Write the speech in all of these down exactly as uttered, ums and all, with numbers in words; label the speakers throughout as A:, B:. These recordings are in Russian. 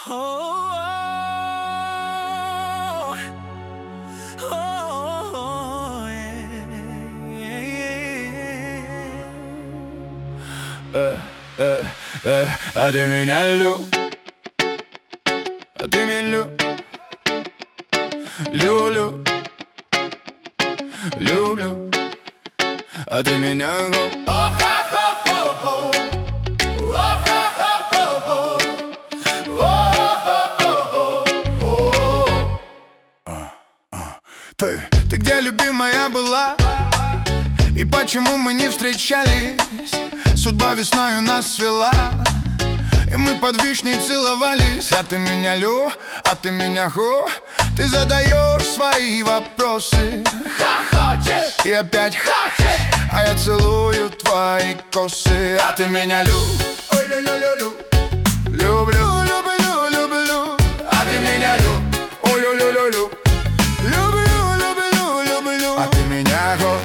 A: Oh, oh, yeah, yeah.
B: Э, э, э, а ты меня лю, а ты меня лю, люблю, люблю, а ты меня лю. Ты, ты где, любимая, была? И почему мы не встречались? Судьба весною нас свела, и мы под вишней целовались. А ты меня лю, а ты меня ху. Ты задаешь свои вопросы, хочешь, и опять хочешь, а я целую твои косы. А ты меня лю, ой, лю-лю-лю-лю, люблю, люблю, люблю. А ты меня лю, ой, лю-лю-лю-лю, люблю, люблю, люблю. А ты меня го.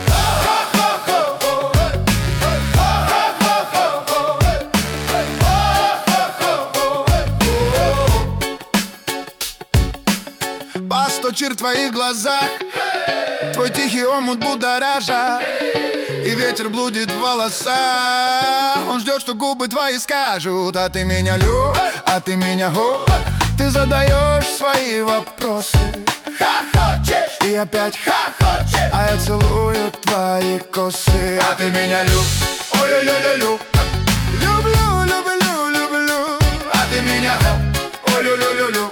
B: Постучир в твоих глазах, твой тихий омут будоража, и ветер блудит в волосах. Он ждет, что губы твои скажут: а ты меня лю, а ты меня ху. Ты задаешь свои вопросы, хочешь, и опять хочешь, а я целую твои косы. А ты меня лю, ой-лю-лю-лю-лю, люблю, люблю, люблю. А ты меня ху, ой-лю-лю-лю-лю,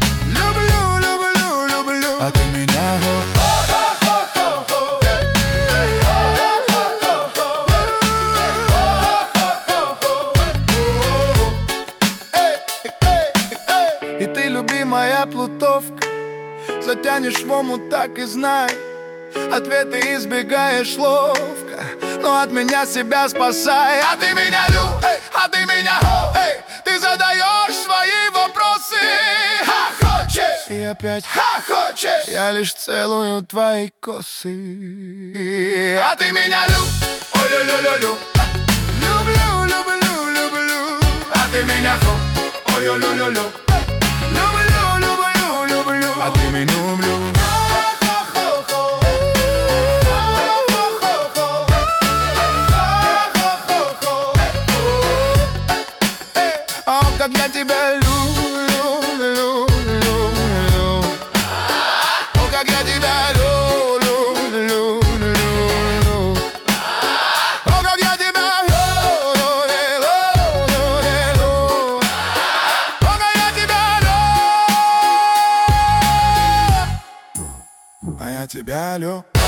B: а ты меня го. И ты, любимая плутовка, затянешь в омут, так и знай, ответы избегаешь ловко, но от меня себя спасай. А ты меня лю, а ты меня хо, ты задаешь свои вопросы, и опять ха хочешь, я лишь целую твои косы. А ты меня лю, ой, лю-лю-лю-лю, люблю, люблю, люблю. А ты меня хо, ой, лю-лю-лю-лю, люблю, люблю, люблю. А ты меня люблю. О, как я тебя люблю. А я тебя люблю.